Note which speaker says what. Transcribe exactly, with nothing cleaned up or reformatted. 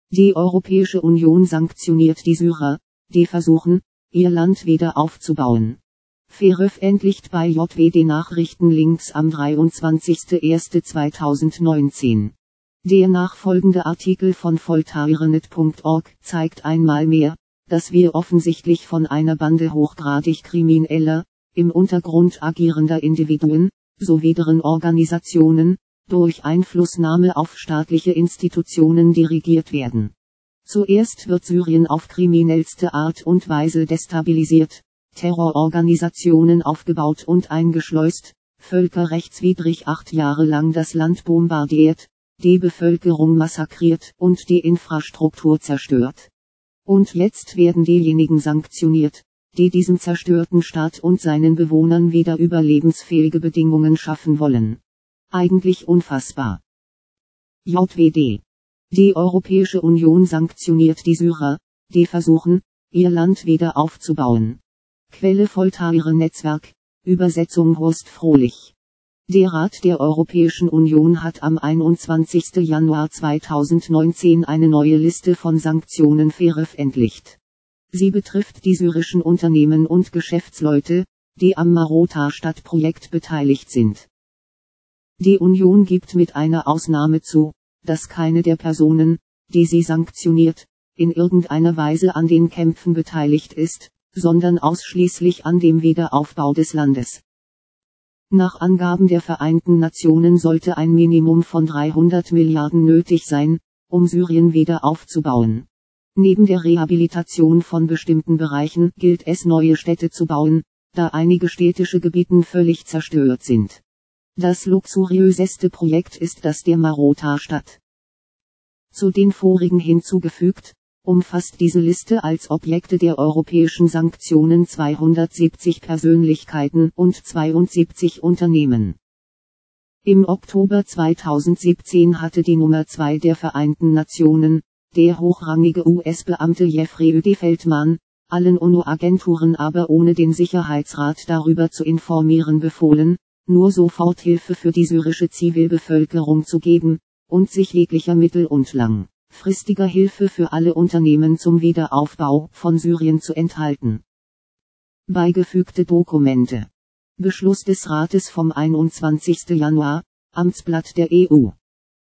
Speaker 1: Die Europäische Union sanktioniert die Syrer, die versuchen, ihr Land wieder aufzubauen. Veröffentlicht bei J W D Nachrichten links am dreiundzwanzigster erster zweitausendneunzehn. Der nachfolgende Artikel von voltairenet punkt org zeigt einmal mehr, dass wir offensichtlich von einer Bande hochgradig krimineller, im Untergrund agierender Individuen, sowie deren Organisationen, durch Einflussnahme auf staatliche Institutionen dirigiert werden. Zuerst wird Syrien auf kriminellste Art und Weise destabilisiert, Terrororganisationen aufgebaut und eingeschleust, völkerrechtswidrig acht Jahre lang das Land bombardiert, die Bevölkerung massakriert und die Infrastruktur zerstört. Und jetzt werden diejenigen sanktioniert, die diesem zerstörten Staat und seinen Bewohnern wieder überlebensfähige Bedingungen schaffen wollen. Eigentlich unfassbar. J W D. Die Europäische Union sanktioniert die Syrer, die versuchen, ihr Land wieder aufzubauen. Quelle Voltaire Netzwerk, Übersetzung Horst Frohlich. Der Rat der Europäischen Union hat am einundzwanzigster Januar zweitausendneunzehn eine neue Liste von Sanktionen veröffentlicht. Sie betrifft die syrischen Unternehmen und Geschäftsleute, die am Marota-Stadtprojekt beteiligt sind. Die Union gibt mit einer Ausnahme zu, dass keine der Personen, die sie sanktioniert, in irgendeiner Weise an den Kämpfen beteiligt ist, sondern ausschließlich an dem Wiederaufbau des Landes. Nach Angaben der Vereinten Nationen sollte ein Minimum von dreihundert Milliarden nötig sein, um Syrien wieder aufzubauen. Neben der Rehabilitation von bestimmten Bereichen gilt es, neue Städte zu bauen, da einige städtische Gebiete völlig zerstört sind. Das luxuriöseste Projekt ist das der Marota-Stadt. Zu den vorigen hinzugefügt, umfasst diese Liste als Objekte der europäischen Sanktionen zweihundertsiebzig Persönlichkeiten und zweiundsiebzig Unternehmen. Im Oktober zweitausendsiebzehn hatte die Nummer zwei der Vereinten Nationen, der hochrangige U S-Beamte Jeffrey Ödi Feldman, allen UNO-Agenturen aber ohne den Sicherheitsrat darüber zu informieren befohlen, nur Soforthilfe für die syrische Zivilbevölkerung zu geben, und sich jeglicher mittel- und langfristiger Hilfe für alle Unternehmen zum Wiederaufbau von Syrien zu enthalten. Beigefügte Dokumente. Beschluss des Rates vom einundzwanzigster Januar, Amtsblatt der E U.